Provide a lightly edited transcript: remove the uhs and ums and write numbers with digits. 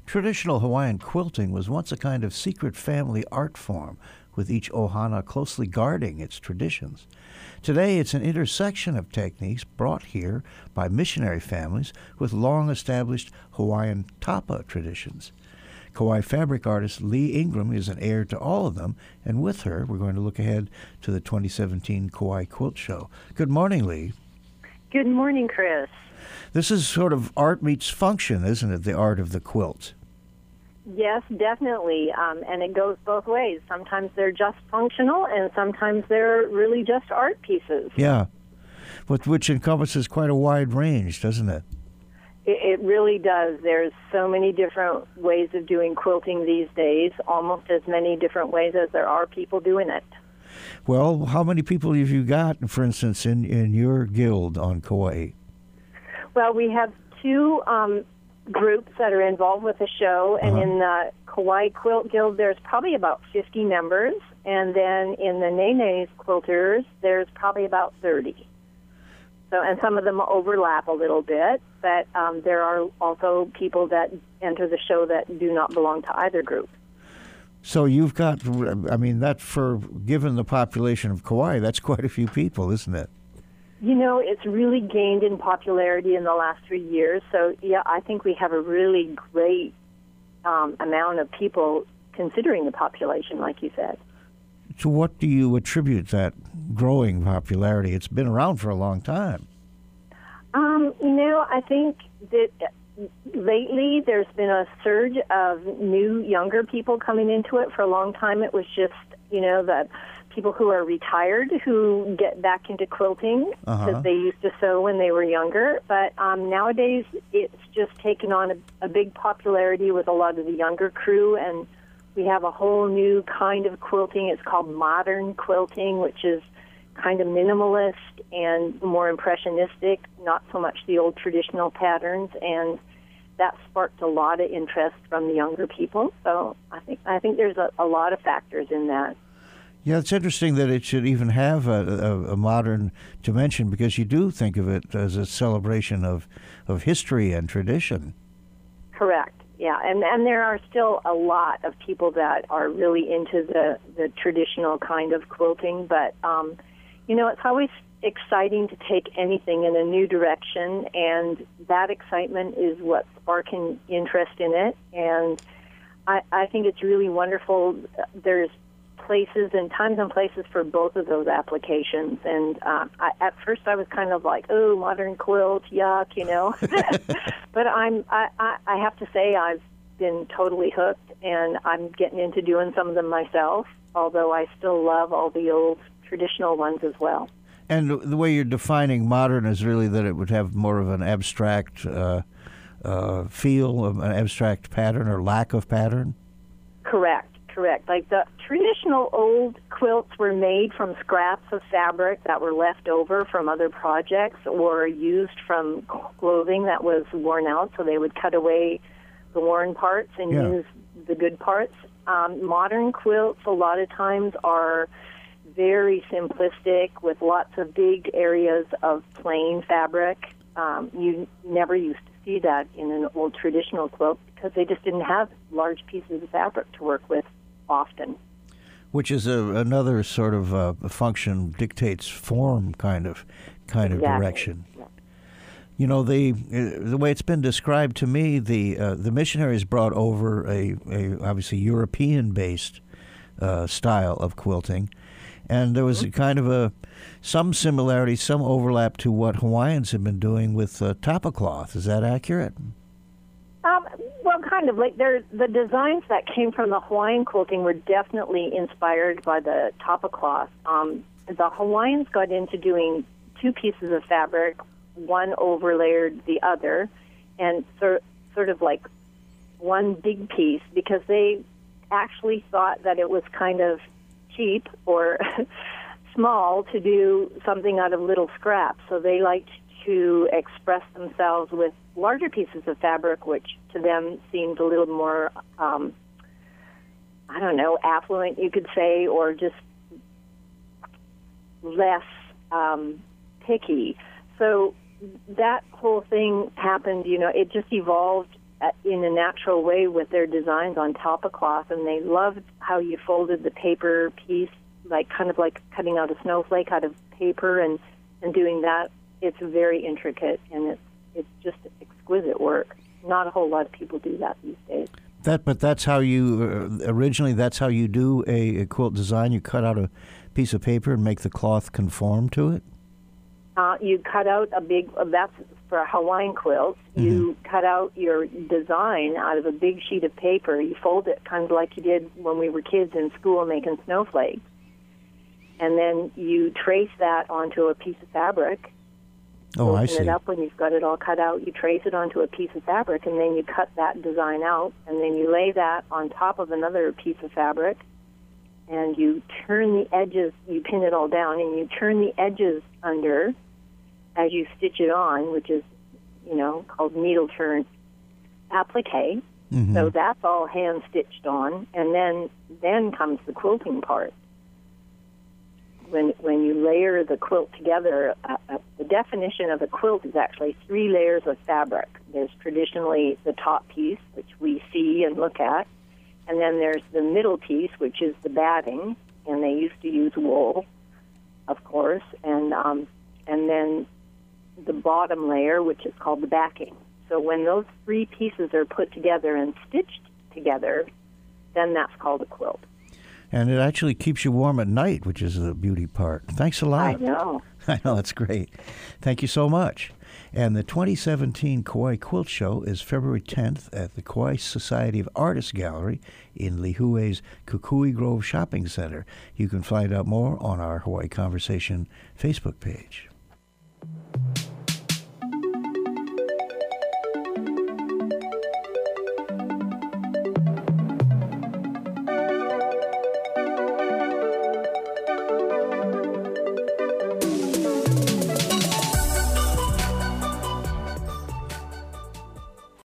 Traditional Hawaiian quilting was once a kind of secret family art form, with each ohana closely guarding its traditions. Today, it's an intersection of techniques brought here by missionary families with long-established Hawaiian tapa traditions. Kauai fabric artist Lee Ingram is an heir to all of them, and with her, we're going to look ahead to the 2017 Kauai Quilt Show. Good morning, Lee. Good morning, Chris. This is sort of art meets function, isn't it, the art of the quilt? Yes, definitely, and it goes both ways. Sometimes they're just functional, and sometimes they're really just art pieces. Yeah, which encompasses quite a wide range, doesn't it? It really does. There's so many different ways of doing quilting these days, almost as many different ways as there are people doing it. Well, how many people have you got, for instance, in your guild on Kauai? Well, we have two groups that are involved with the show, and in the Kauai Quilt Guild, there's probably about 50 members, and then in the Nene's Quilters, there's probably about 30. So, and some of them overlap a little bit, but there are also people that enter the show that do not belong to either group. So you've got, I mean, given the population of Kauai, that's quite a few people, isn't it? You know, it's really gained in popularity in the last 3 years. So, yeah, I think we have a really great amount of people considering the population, like you said. To what do you attribute that growing popularity? It's been around for a long time. You know, I think that lately there's been a surge of new, younger people coming into it. For a long time, it was just, you know, the people who are retired who get back into quilting because they used to sew when they were younger. But nowadays, it's just taken on a big popularity with a lot of the younger crew, and we have a whole new kind of quilting. It's called modern quilting, which is kind of minimalist and more impressionistic, not so much the old traditional patterns, and that sparked a lot of interest from the younger people. So I think there's a lot of factors in that. Yeah, it's interesting that it should even have a modern dimension, because you do think of it as a celebration of history and tradition. Correct. Yeah, and there are still a lot of people that are really into the traditional kind of quilting, but you know, it's always exciting to take anything in a new direction, and that excitement is what's sparking interest in it. And I think it's really wonderful. There's places and times and places for both of those applications. And at first I was kind of like, oh, modern quilt, yuck, you know. But I have to say I've been totally hooked, and I'm getting into doing some of them myself, although I still love all the old traditional ones as well. And the way you're defining modern is really that it would have more of an abstract feel, an abstract pattern or lack of pattern? Correct. Like the traditional old quilts were made from scraps of fabric that were left over from other projects or used from clothing that was worn out, so they would cut away the worn parts and use the good parts. Modern quilts a lot of times are very simplistic with lots of big areas of plain fabric. You never used to see that in an old traditional quilt because they just didn't have large pieces of fabric to work with often. Which is another sort of function dictates form kind of direction. Yeah. You know, the way it's been described to me, the missionaries brought over a obviously European-based style of quilting, and there was a kind of some similarity, some overlap to what Hawaiians have been doing with tapa cloth. Is that accurate? Well, kind of. Like the designs that came from the Hawaiian quilting were definitely inspired by the tapa cloth. The Hawaiians got into doing two pieces of fabric, one overlayered the other, and sort of like one big piece, because they actually thought that it was kind of cheap or small to do something out of little scraps. So they liked to express themselves with larger pieces of fabric, which to them seemed a little more, affluent, you could say, or just less picky. So that whole thing happened, it just evolved in a natural way with their designs on top of cloth, and they loved how you folded the paper piece, kind of like cutting out a snowflake out of paper and doing that. It's very intricate, and it's just exquisite work. Not a whole lot of people do that these days. But that's how you originally. That's how you do a quilt design. You cut out a piece of paper and make the cloth conform to it. You cut out a big. That's for a Hawaiian quilt. Mm-hmm. You cut out your design out of a big sheet of paper. You fold it kind of like you did when we were kids in school making snowflakes, and then you trace that onto a piece of fabric. Oh, I see. Open it up when you've got it all cut out. You trace it onto a piece of fabric, and then you cut that design out, and then you lay that on top of another piece of fabric, and you turn the edges, you pin it all down, and you turn the edges under as you stitch it on, which is, called needle turn applique. Mm-hmm. So that's all hand stitched on, and then comes the quilting part. When you layer the quilt together, the definition of a quilt is actually 3 layers of fabric. There's traditionally the top piece, which we see and look at, and then there's the middle piece, which is the batting, and they used to use wool, of course, and then the bottom layer, which is called the backing. So when those 3 pieces are put together and stitched together, then that's called a quilt. And it actually keeps you warm at night, which is the beauty part. Thanks a lot. I know. I know, that's great. Thank you so much. And the 2017 Kauai Quilt Show is February 10th at the Kauai Society of Artists Gallery in Lihue's Kukui Grove Shopping Center. You can find out more on our Hawaii Conversation Facebook page.